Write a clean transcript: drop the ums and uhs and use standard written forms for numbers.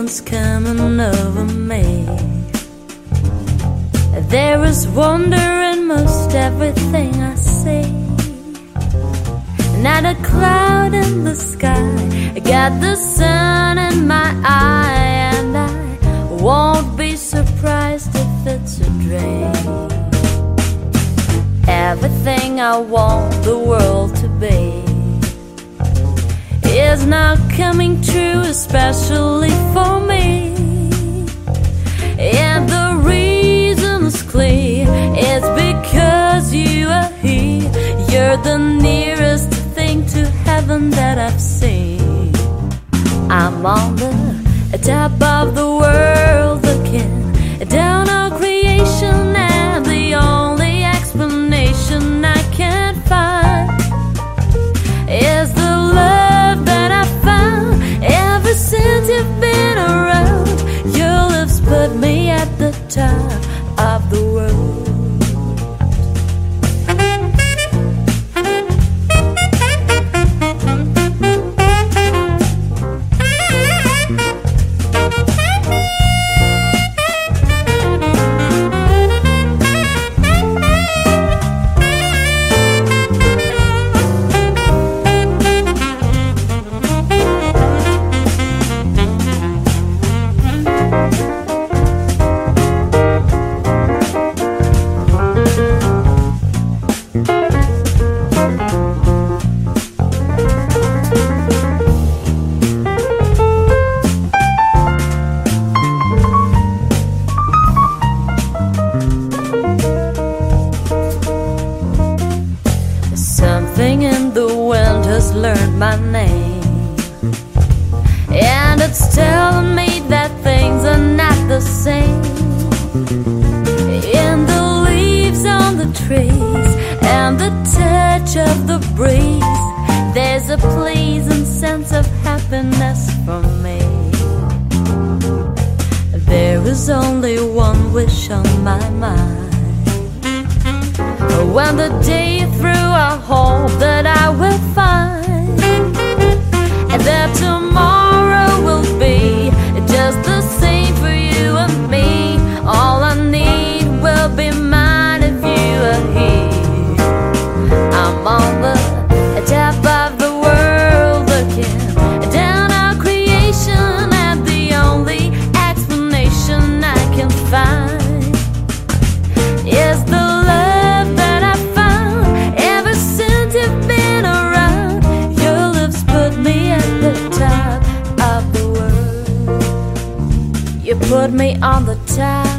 feelings coming over me. There is wonder in most everything I see. Not a cloud in the sky, I got the sun in my eye, and I won't be surprised if it's a dream. Everything I want the world to be is not coming true, especially for me. And the reason is clear, it's because you are here. You're the nearest thing to heaven that I've seen. I'm on the top of the world looking down on creation, and the only explanation I can find is the love that I found ever since you've been around. Your lips put me at the top of the world. Something in the wind has learned my name, and it's telling me that things are not the same. In the leaves on the trees and the touch of the breeze, there's a pleasing sense of happiness for me. There is only one wish on my mind. When the day through, I hope that I will find, and that tomorrow will be just the same for you and me. All I need will be mine if you are here. I'm on the top of the world looking down on creation, and the only explanation I can find is the love that I found ever since you've been around. Your lips put me at the top of the world. You put me on the top